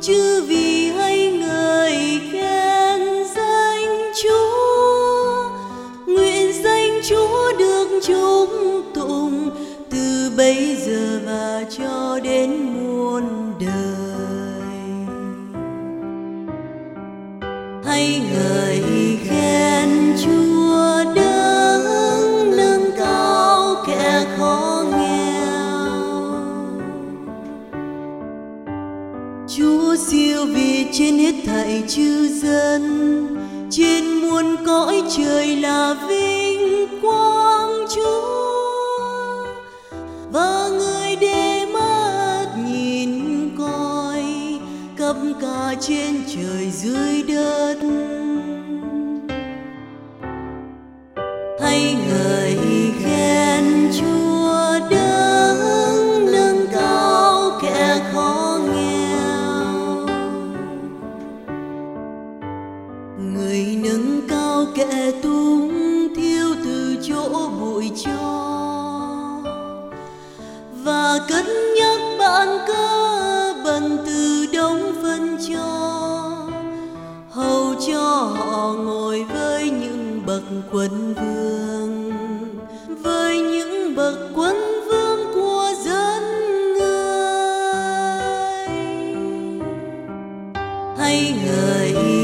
chư vì hay ngợi khen danh Chúa. Nguyện danh Chúa được chúc tụng từ bây giờ và cho đến muôn đời. Hay ngợi khen Chúa đấng nâng cao kẻ khó nghèo. Chúa siêu việt trên hết thảy chư dân, trên muôn cõi trời là vinh quang Chúa. Và người để mắt nhìn coi khắp cả trên trời dưới đất. Hay ngợi khen Chúa đấng nâng cao kẻ khó nghèo. Người nâng cao kẻ túng thiếu từ chỗ bụi cho, và cất nhắc bạn cơ bần từ đống phân cho, hầu cho họ ngồi với những bậc quân vương, với những bậc quân vương của dân người. Hay ngợi